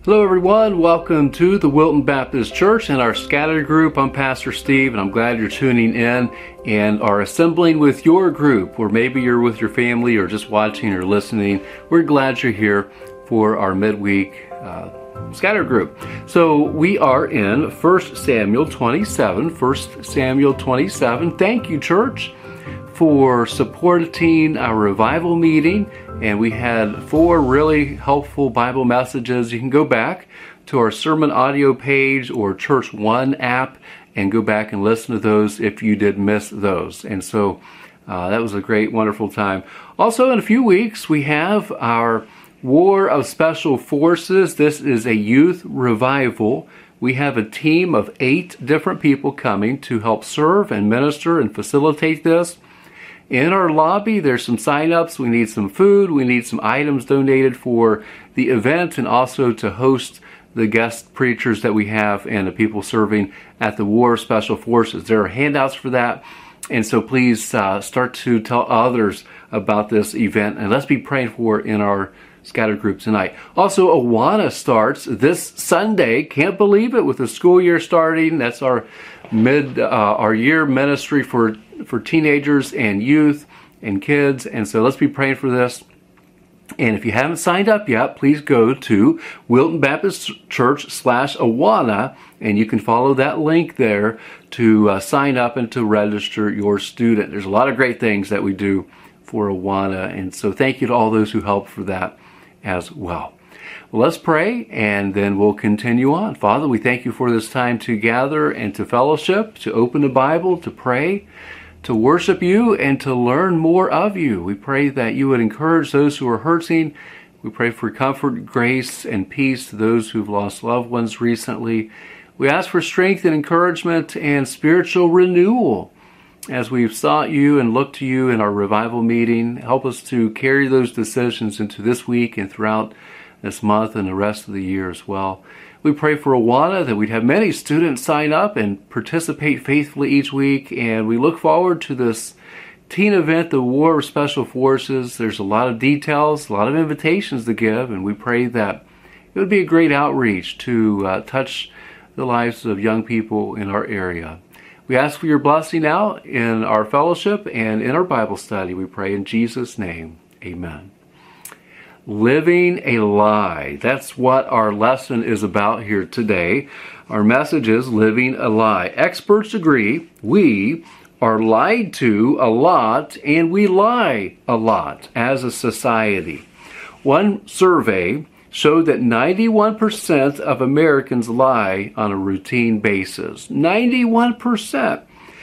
Hello everyone, welcome to the Wilton Baptist Church and our Scatter group. I'm Pastor Steve and I'm glad you're tuning in and are assembling with your group, or maybe you're with your family or just watching or listening. We're glad you're here for our midweek Scatter group. So we are in 1 Samuel 27. 1 Samuel 27. Thank you, church, for supporting our revival meeting. And we had 4 really helpful Bible messages. You can go back to our sermon audio page or Church One app and go back and listen to those if you did miss those. And so that was a great, wonderful time. Also, in a few weeks, we have our War of Special Forces. This is a youth revival. We have a team of 8 different people coming to help serve and minister and facilitate this. In our lobby, there's some sign-ups. We need some food. We need some items donated for the event and also to host the guest preachers that we have and the people serving at the War of Special Forces. There are handouts for that. And so please start to tell others about this event. And let's be praying for it in our Scatter group tonight. Also, Awana starts this Sunday. Can't believe it, with the school year starting. That's our year ministry for teenagers and youth and kids. And so let's be praying for this. And if you haven't signed up yet, please go to Wilton Baptist Church/Awana, and you can follow that link there to sign up and to register your student. There's a lot of great things that we do for Awana, and so thank you to all those who help for that as well. Well, let's pray, and then we'll continue on. Father, we thank you for this time to gather and to fellowship, to open the Bible, to pray, to worship you, and to learn more of you. We pray that you would encourage those who are hurting. We pray for comfort, grace, and peace to those who've lost loved ones recently. We ask for strength and encouragement and spiritual renewal as we've sought you and looked to you in our revival meeting. Help us to carry those decisions into this week and throughout this month and the rest of the year as well. We pray for Awana that we'd have many students sign up and participate faithfully each week. And we look forward to this teen event, the War of Special Forces. There's a lot of details, a lot of invitations to give. And we pray that it would be a great outreach to touch the lives of young people in our area. We ask for your blessing now in our fellowship and in our Bible study. We pray in Jesus' name. Amen. Living a lie. That's what our lesson is about here today. Our message is living a lie. Experts agree we are lied to a lot, and we lie a lot as a society. One survey showed that 91% of Americans lie on a routine basis. 91%.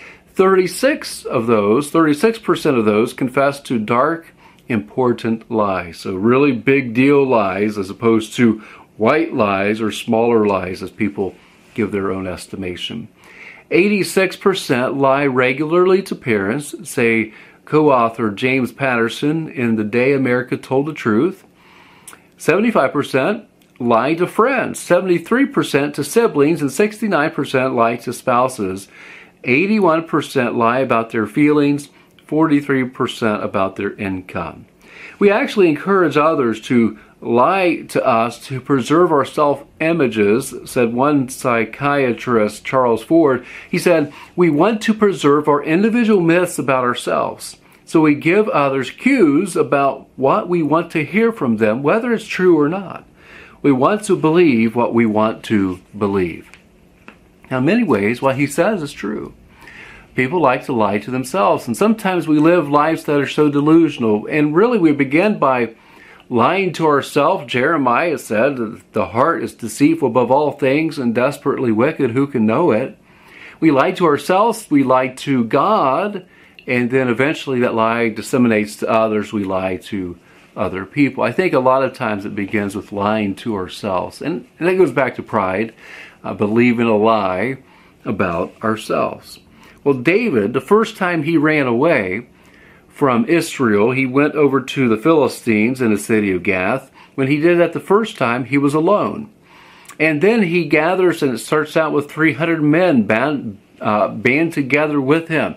36% of those confess to dark, important lies. So really big deal lies as opposed to white lies or smaller lies as people give their own estimation. 86% lie regularly to parents, say co-author James Patterson in The Day America Told the Truth. 75% lie to friends, 73% to siblings, and 69% lie to spouses. 81% lie about their feelings, 43% about their income. We actually encourage others to lie to us to preserve our self-images, said one psychiatrist, Charles Ford. He said, we want to preserve our individual myths about ourselves. So we give others cues about what we want to hear from them, whether it's true or not. We want to believe what we want to believe. Now, in many ways, what he says is true. People like to lie to themselves, and sometimes we live lives that are so delusional. And really, we begin by lying to ourselves. Jeremiah said that the heart is deceitful above all things and desperately wicked. Who can know it? We lie to ourselves. We lie to God. And then eventually that lie disseminates to others. We lie to other people. I think a lot of times it begins with lying to ourselves. And that goes back to pride, believing a lie about ourselves. Well, David, the first time he ran away from Israel, he went over to the Philistines in the city of Gath. When he did that the first time, he was alone. And then he gathers, and it starts out with 300 men band together with him.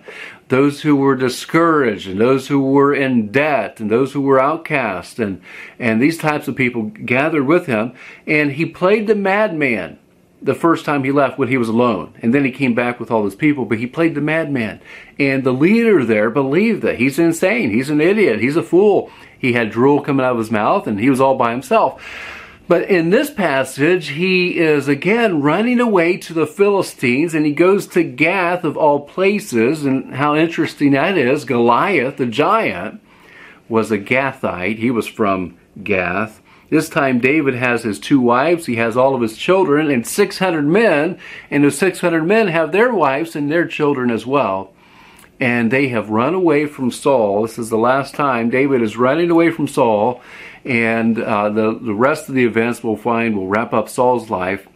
those who were discouraged, and those who were in debt, and those who were outcast, and these types of people gathered with him. And he played the madman the first time he left when he was alone. And then he came back with all his people, but he played the madman. And the leader there believed that he's insane, he's an idiot, he's a fool. He had drool coming out of his mouth, and he was all by himself. But in this passage, he is again running away to the Philistines, and he goes to Gath of all places. And how interesting that is. Goliath, the giant, was a Gathite. He was from Gath. This time David has his 2 wives, he has all of his children, and 600 men, and those 600 men have their wives and their children as well. And they have run away from Saul. This is the last time David is running away from Saul, and the rest of the events we'll find will wrap up Saul's life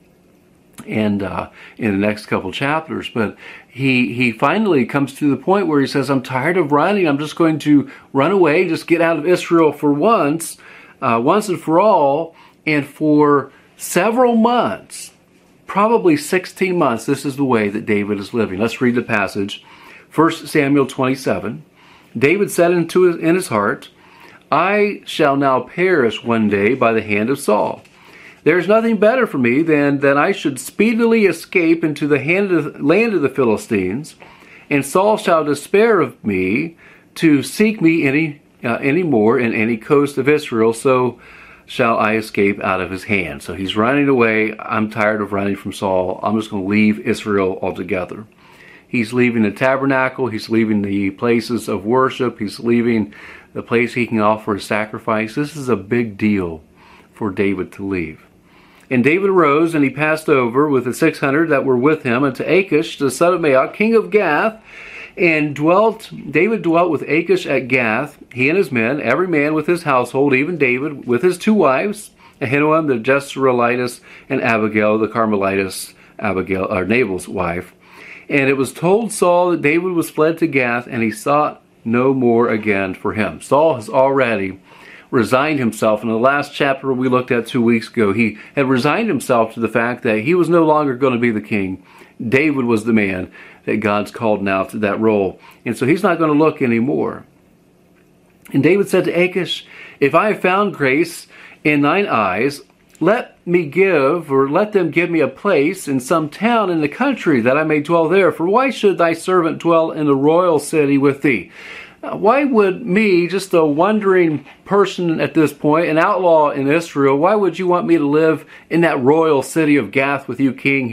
and in the next couple chapters. But he finally comes to the point where he says, I'm tired of running, I'm just going to run away, just get out of Israel for once and for all. And for several months, probably 16 months, this is the way that David is living. Let's read the passage. 1 Samuel 27. David said in his heart, I shall now perish one day by the hand of Saul. There is nothing better for me than that I should speedily escape into the land of the Philistines, and Saul shall despair of me to seek me any more in any coast of Israel, so shall I escape out of his hand. So he's running away. I'm tired of running from Saul. I'm just going to leave Israel altogether. He's leaving the tabernacle. He's leaving the places of worship. He's leaving the place he can offer a sacrifice. This is a big deal for David to leave. And David arose, and he passed over with the 600 that were with him unto Achish, the son of Maoch, king of Gath, and David dwelt with Achish at Gath, he and his men, every man with his household, even David with his 2 wives, Ahinoam the Jezreelitess, and Abigail the Carmelitess, Nabal's wife. And it was told Saul that David was fled to Gath, and he sought no more again for him. Saul has already resigned himself. In the last chapter we looked at 2 weeks ago, he had resigned himself to the fact that he was no longer going to be the king. David was the man that God's called now to that role. And so he's not going to look anymore. And David said to Achish, if I have found grace in thine eyes, let them give me a place in some town in the country, that I may dwell there. For why should thy servant dwell in the royal city with thee? Why would me, just a wandering person at this point, an outlaw in Israel, why would you want me to live in that royal city of Gath with you, King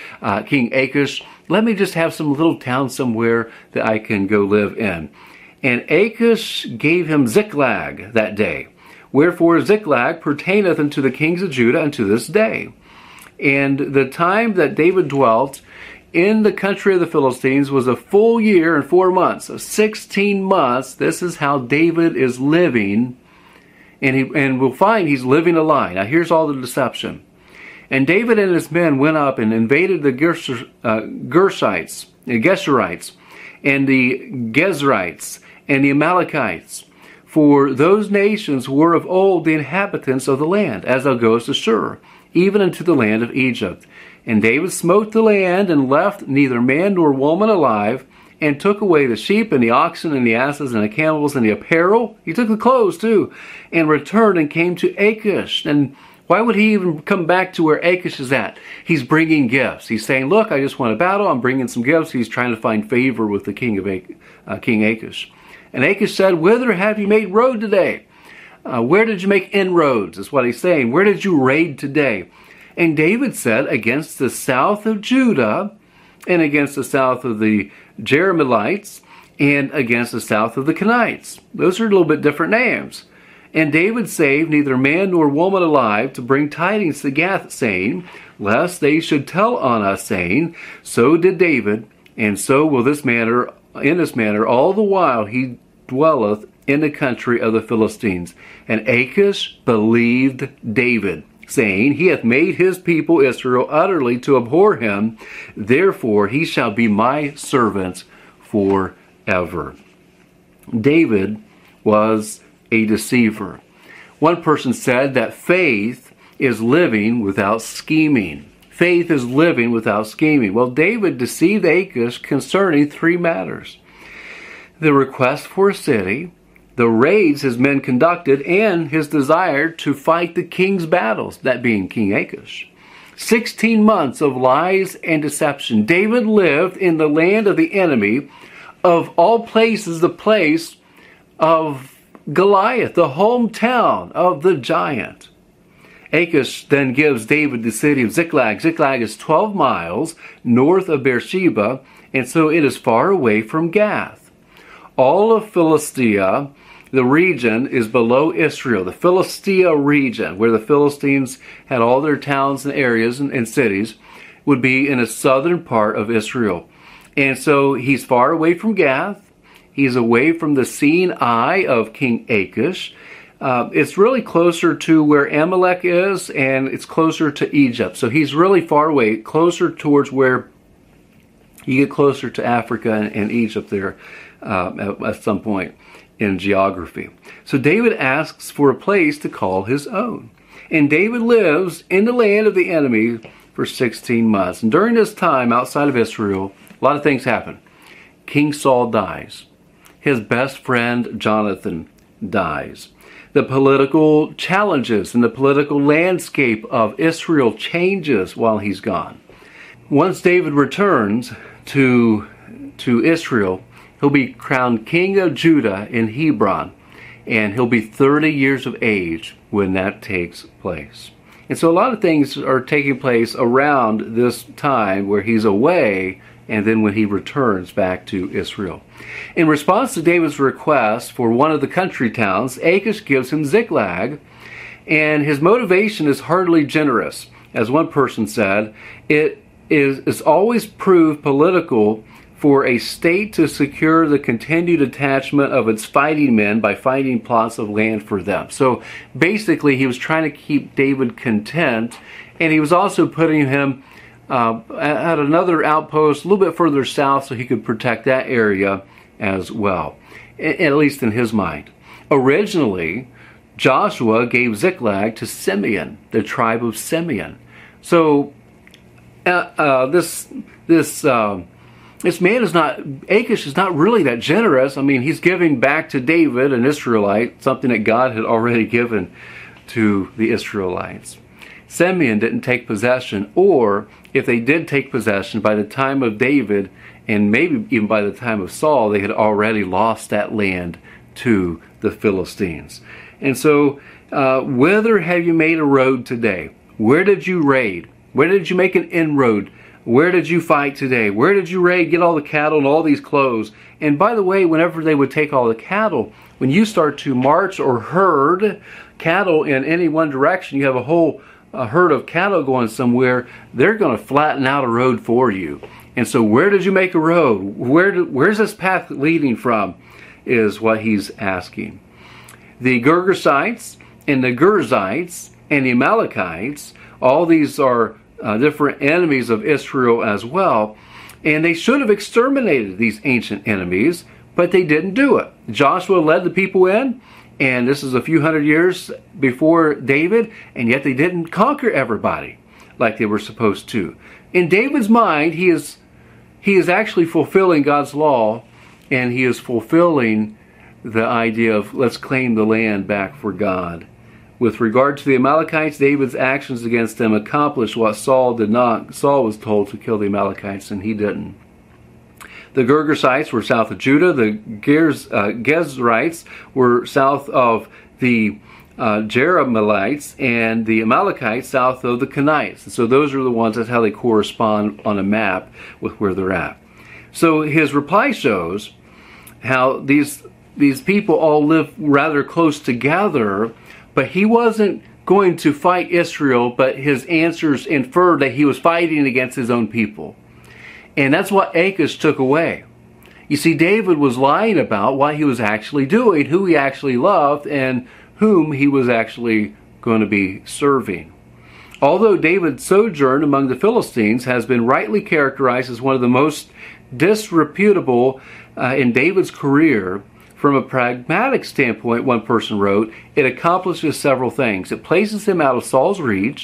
Achish? Let me just have some little town somewhere that I can go live in. And Achish gave him Ziklag that day. Wherefore Ziklag pertaineth unto the kings of Judah unto this day. And the time that David dwelt in the country of the Philistines was a full year and 4 months. So 16 months, this is how David is living. And we'll find he's living a lie. Now here's all the deception. And David and his men went up and invaded the Geshurites, and the Gezrites, and the Amalekites. For those nations were of old the inhabitants of the land, as thou goest to Shur, even unto the land of Egypt. And David smote the land, and left neither man nor woman alive, and took away the sheep, and the oxen, and the asses, and the camels, and the apparel. He took the clothes too, and returned and came to Achish. And why would he even come back to where Achish is at? He's bringing gifts. He's saying, look, I just won a battle, I'm bringing some gifts. He's trying to find favor with the King Achish. And Achish said, whither have you made road today? Where did you make inroads, is what he's saying. Where did you raid today? And David said, against the south of Judah, and against the south of the Jerahmeelites, and against the south of the Kenites. Those are a little bit different names. And David saved neither man nor woman alive to bring tidings to Gath, saying, lest they should tell on us, saying, so did David, and so will in this manner all the while he dwelleth in the country of the Philistines. And Achish believed David, saying, he hath made his people Israel utterly to abhor him, therefore he shall be my servant forever. David was a deceiver. One person said that faith is living without scheming. Faith is living without scheming. Well, David deceived Achish concerning 3 matters. the request for a city, the raids his men conducted, and his desire to fight the king's battles, that being King Achish. 16 months of lies and deception. David lived in the land of the enemy, of all places, the place of Goliath, the hometown of the giant. Achish then gives David the city of Ziklag. Ziklag is 12 miles north of Beersheba, and so it is far away from Gath. All of Philistia, the region, is below Israel. The Philistia region, where the Philistines had all their towns and areas and cities, would be in the southern part of Israel. And so he's far away from Gath. He's away from the seeing eye of King Achish. It's really closer to where Amalek is, and it's closer to Egypt. So he's really far away, closer towards where you get closer to Africa and Egypt there at some point in geography. So David asks for a place to call his own. And David lives in the land of the enemy for 16 months. And during this time outside of Israel, a lot of things happen. King Saul dies. His best friend Jonathan dies. The political challenges and the political landscape of Israel changes while he's gone. Once David returns to Israel, he'll be crowned king of Judah in Hebron, and he'll be 30 years of age when that takes place. And so a lot of things are taking place around this time where he's away, and then when he returns back to Israel. In response to David's request for one of the country towns, Achish gives him Ziklag, and his motivation is hardly generous. As one person said, it's always proved political for a state to secure the continued attachment of its fighting men by finding plots of land for them. So basically he was trying to keep David content, and he was also putting him at another outpost a little bit further south so he could protect that area as well, at least in his mind. Originally, Joshua gave Ziklag to Simeon, the tribe of Simeon. So this man is not, Achish is not really that generous. I mean, he's giving back to David, an Israelite, something that God had already given to the Israelites. Simeon didn't take possession, or if they did take possession, by the time of David, and maybe even by the time of Saul, they had already lost that land to the Philistines. And so, whither have you made a road today? Where did you raid? Where did you make an inroad? Where did you fight today? Where did you raid, get all the cattle and all these clothes? And by the way, whenever they would take all the cattle, when you start to march or herd cattle in any one direction, you have a whole herd of cattle going somewhere, they're going to flatten out a road for you. And so where did you make a road? Where's this path leading from? Is what he's asking. The Girgashites and the Girzites and the Amalekites, all these are different enemies of Israel as well. And they should have exterminated these ancient enemies, but they didn't do it. Joshua led the people in, and this is a few hundred years before David, and yet they didn't conquer everybody like they were supposed to. In David's mind, he is actually fulfilling God's law, and he is fulfilling the idea of let's claim the land back for God. With regard to the Amalekites, David's actions against them accomplished what Saul did not. Saul was told to kill the Amalekites, and he didn't. The Girgashites were south of Judah. The Gezrites were south of the Jerahmeelites, and the Amalekites south of the Kenites. And so those are the ones, that's how they correspond on a map with where they're at. So his reply shows how these people all live rather close together, but he wasn't going to fight Israel, but his answers inferred that he was fighting against his own people. And that's what Achish took away. You see, David was lying about what he was actually doing, who he actually loved, and whom he was actually going to be serving. Although David's sojourn among the Philistines has been rightly characterized as one of the most disreputable in David's career, from a pragmatic standpoint, one person wrote, it accomplishes several things. It places him out of Saul's reach.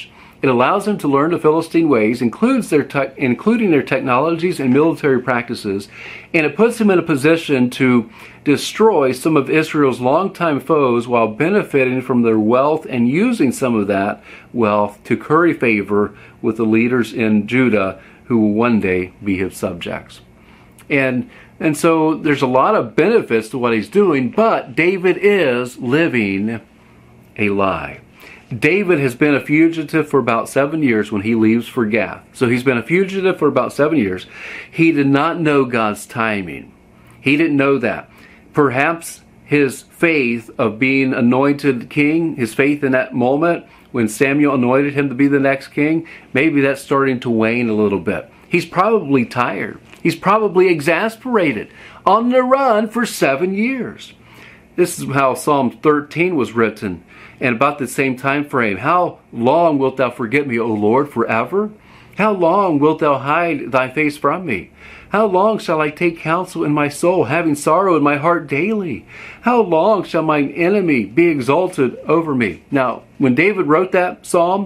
It allows them to learn the Philistine ways, including their technologies and military practices, and it puts them in a position to destroy some of Israel's longtime foes while benefiting from their wealth and using some of that wealth to curry favor with the leaders in Judah who will one day be his subjects. And so there's a lot of benefits to what he's doing, but David is living a lie. David has been a fugitive for about 7 years when he leaves for Gath. So he's been a fugitive for about 7 years. He did not know God's timing. He didn't know that. Perhaps his faith of being anointed king, his faith in that moment when Samuel anointed him to be the next king, maybe that's starting to wane a little bit. He's probably tired. He's probably exasperated, on the run for 7 years. This is how Psalm 13 was written, and about the same time frame. How long wilt thou forget me, O Lord, forever? How long wilt thou hide thy face from me? How long shall I take counsel in my soul, having sorrow in my heart daily? How long shall mine enemy be exalted over me? Now, when David wrote that psalm,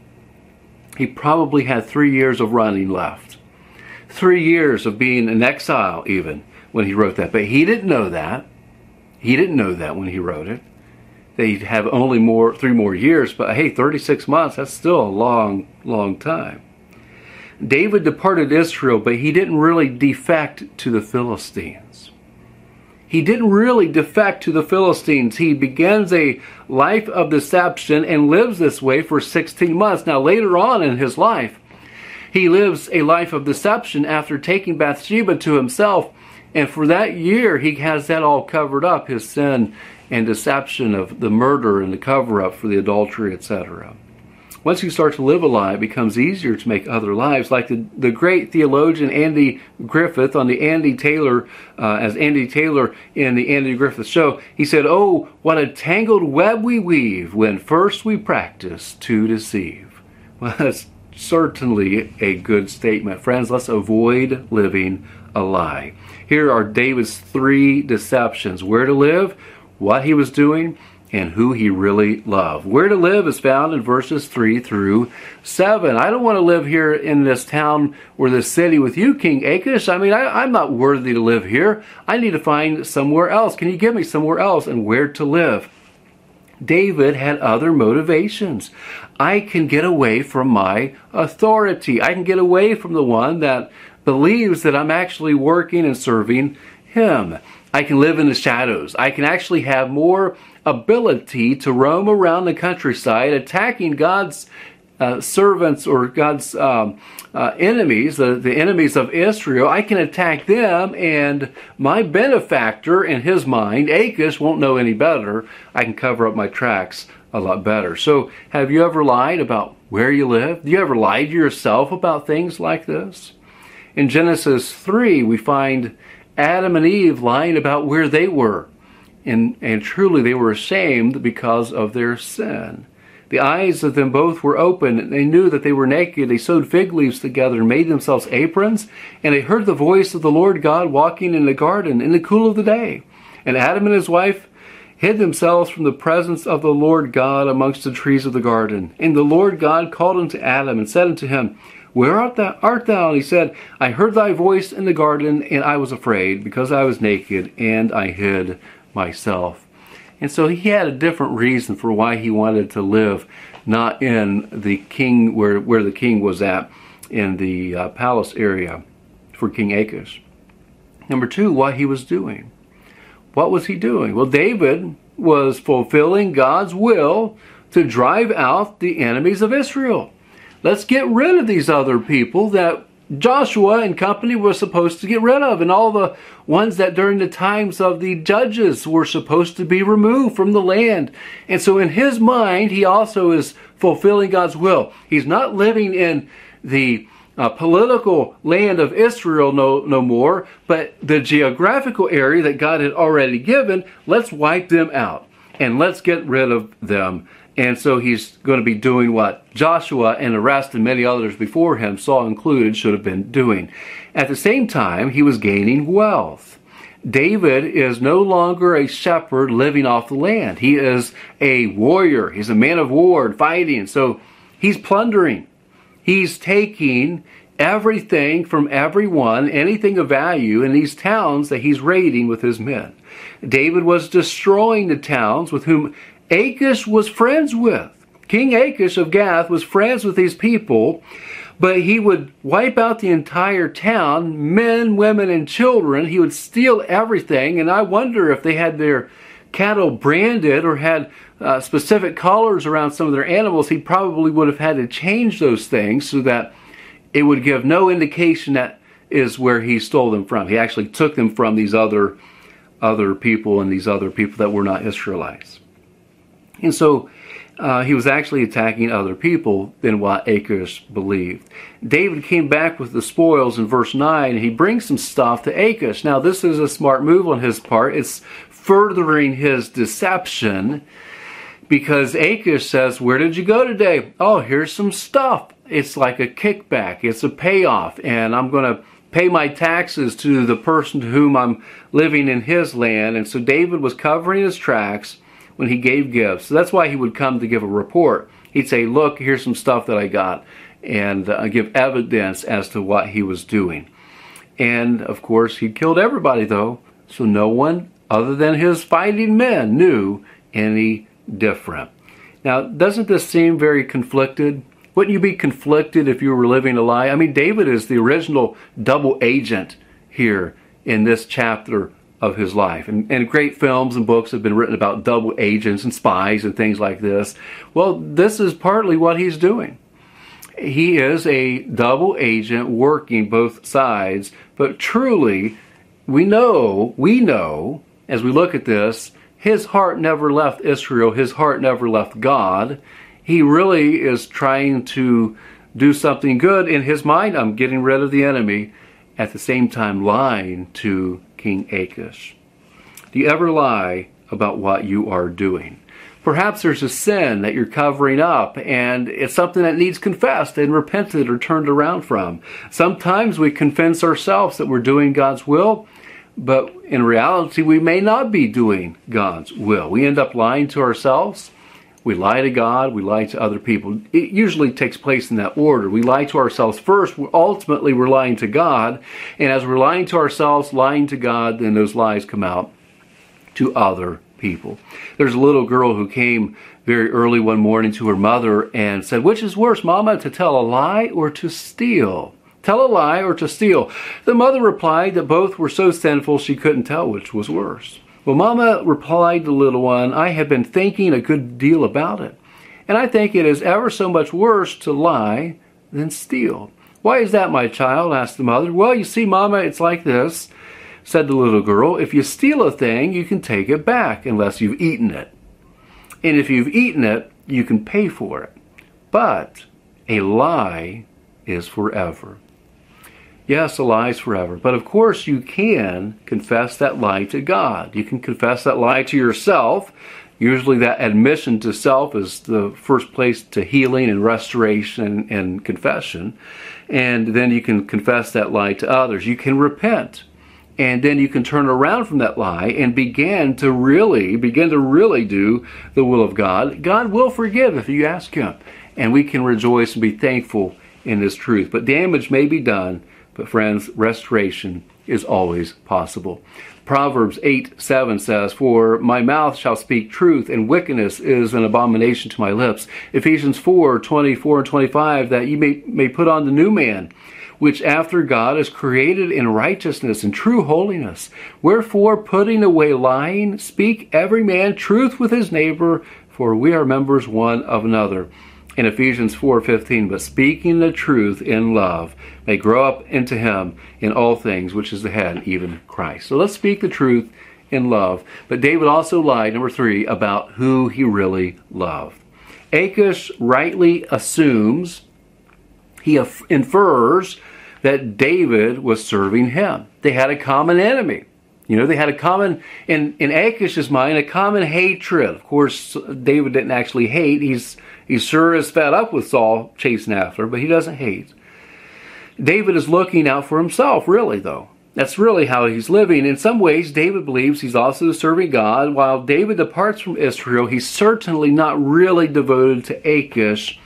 he probably had 3 years of running left. 3 years of being in exile even when he wrote that. But he didn't know that. He didn't know that when he wrote it. They'd have only 3 more years, but hey, 36 months, that's still a long, long time. David departed Israel, but he didn't really defect to the Philistines. He didn't really defect to the Philistines. He begins a life of deception and lives this way for 16 months. Now, later on in his life, he lives a life of deception after taking Bathsheba to himself. And for that year, he has that all covered up, his sin and deception of the murder and the cover-up for the adultery, etc. Once you start to live a lie, it becomes easier to make other lives. Like the great theologian Andy Griffith on the Andy Taylor, as Andy Taylor in the Andy Griffith Show, he said, "Oh, what a tangled web we weave when first we practice to deceive." Well, that's certainly a good statement. Friends, let's avoid living a lie. Here are David's 3 deceptions: where to live, what he was doing, and who he really loved. Where to live is found in verses 3 through 7. I don't want to live here in this town or this city with you, King Achish. I mean, I'm not worthy to live here. I need to find somewhere else. Can you give me somewhere else and where to live? David had other motivations. I can get away from my authority. I can get away from the one that believes that I'm actually working and serving him. I can live in the shadows. I can actually have more ability to roam around the countryside, attacking God's servants or God's enemies, the enemies of Israel. I can attack them, and my benefactor, in his mind, Achish, won't know any better. I can cover up my tracks a lot better. So, have you ever lied about where you live? Do you ever lie to yourself about things like this? In Genesis 3, we find Adam and Eve lying about where they were. And truly they were ashamed because of their sin. The eyes of them both were open, and they knew that they were naked. They sewed fig leaves together and made themselves aprons. And they heard the voice of the Lord God walking in the garden in the cool of the day. And Adam and his wife hid themselves from the presence of the Lord God amongst the trees of the garden. And the Lord God called unto Adam and said unto him, Where art thou? And he said, I heard thy voice in the garden, and I was afraid, because I was naked, and I hid myself. And so he had a different reason for why he wanted to live, not in the king, where the king was at, in the palace area for King Achish. Number 2, what he was doing. What was he doing? Well, David was fulfilling God's will to drive out the enemies of Israel. Let's get rid of these other people that Joshua and company were supposed to get rid of, and all the ones that during the times of the judges were supposed to be removed from the land. And so in his mind, he also is fulfilling God's will. He's not living in the political land of Israel no more, but the geographical area that God had already given, let's wipe them out and let's get rid of them. And so he's going to be doing what Joshua and the rest and many others before him, Saul included, should have been doing. At the same time, he was gaining wealth. David is no longer a shepherd living off the land. He is a warrior. He's a man of war and fighting. So He's plundering. He's taking everything from everyone, anything of value in these towns that he's raiding with his men. David was destroying the towns with whom Achish was friends with. King Achish of Gath was friends with these people, but he would wipe out the entire town, men, women, and children. He would steal everything, and I wonder if they had their cattle branded or had specific collars around some of their animals. He probably would have had to change those things so that it would give no indication that is where he stole them from. He actually took them from these other people and these other people that were not Israelites. And so he was actually attacking other people than what Achish believed. David came back with the spoils in verse 9, and he brings some stuff to Achish. Now, this is a smart move on his part. It's furthering his deception, because Achish says, "Where did you go today?" "Oh, here's some stuff." It's like a kickback. It's a payoff, and I'm going to pay my taxes to the person to whom I'm living in his land. And so David was covering his tracks when he gave gifts. So that's why he would come to give a report. He'd say, "Look, here's some stuff that I got," and give evidence as to what he was doing. And of course, he killed everybody though, so no one other than his fighting men knew any different. Now, doesn't this seem very conflicted? Wouldn't you be conflicted if you were living a lie? I mean, David is the original double agent here in this chapter of his life. And great films and books have been written about double agents and spies and things like this. Well, this is partly what he's doing. He is a double agent working both sides, but truly, we know, as we look at this, his heart never left Israel. His heart never left God. He really is trying to do something good. In his mind, I'm getting rid of the enemy, at the same time lying to King Achish. Do you ever lie about what you are doing? Perhaps there's a sin that you're covering up, and it's something that needs confessed and repented or turned around from. Sometimes we convince ourselves that we're doing God's will, but in reality, we may not be doing God's will. We end up lying to ourselves. We lie to God, we lie to other people. It usually takes place in that order. We lie to ourselves first, ultimately we're lying to God, and as we're lying to ourselves, lying to God, then those lies come out to other people. There's a little girl who came very early one morning to her mother and said, "Which is worse, Mama, to tell a lie or to steal? Tell a lie or to steal?" The mother replied that both were so sinful she couldn't tell which was worse. "Well, Mama," replied the little one, "I have been thinking a good deal about it, and I think it is ever so much worse to lie than steal." "Why is that, my child?" asked the mother. "Well, you see, Mama, it's like this," said the little girl. "If you steal a thing, you can take it back unless you've eaten it. And if you've eaten it, you can pay for it. But a lie is forever." Yes, a lie is forever. But of course you can confess that lie to God. You can confess that lie to yourself. Usually that admission to self is the first place to healing and restoration and confession. And then you can confess that lie to others. You can repent. And then you can turn around from that lie and begin to really do the will of God. God will forgive if you ask Him. And we can rejoice and be thankful in this truth. But damage may be done. But friends, restoration is always possible. Proverbs 8:7 says, "For my mouth shall speak truth, and wickedness is an abomination to my lips." Ephesians 4:24 and 25, that you may put on the new man, which after God is created in righteousness and true holiness. Wherefore, putting away lying, speak every man truth with his neighbor, for we are members one of another. In Ephesians 4:15, "But speaking the truth in love may grow up into him in all things, which is the head, even Christ." So let's speak the truth in love. But David also lied, number 3, about who he really loved. Achish rightly assumes, he infers that David was serving him. They had a common enemy. They had a common, in Achish's mind, a common hatred. Of course, David didn't actually hate. He sure is fed up with Saul chasing after, but he doesn't hate. David is looking out for himself, really, though. That's really how he's living. In some ways, David believes he's also serving God. While David departs from Israel, he's certainly not really devoted to Achish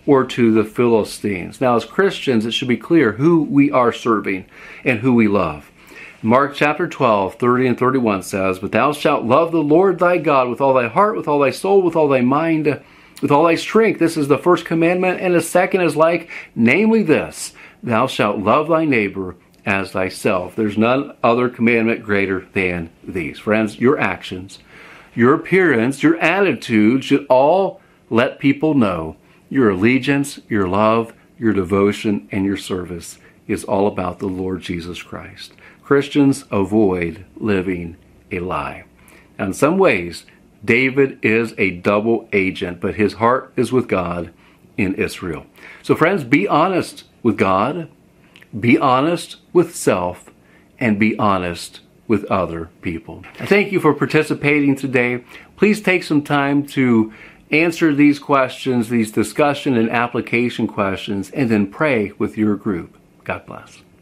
or to the Philistines. Now, as Christians, it should be clear who we are serving and who we love. Mark chapter 12, 30 and 31 says, "But thou shalt love the Lord thy God with all thy heart, with all thy soul, with all thy mind, with all thy strength." This is the first commandment, and the second is like, namely this, thou shalt love thy neighbor as thyself. There's none other commandment greater than these. Friends, your actions, your appearance, your attitude should all let people know your allegiance, your love, your devotion, and your service is all about the Lord Jesus Christ. Christians avoid living a lie. Now, in some ways, David is a double agent, but his heart is with God in Israel. So friends, be honest with God, be honest with self, and be honest with other people. I thank you for participating today. Please take some time to answer these questions, these discussion and application questions, and then pray with your group. God bless.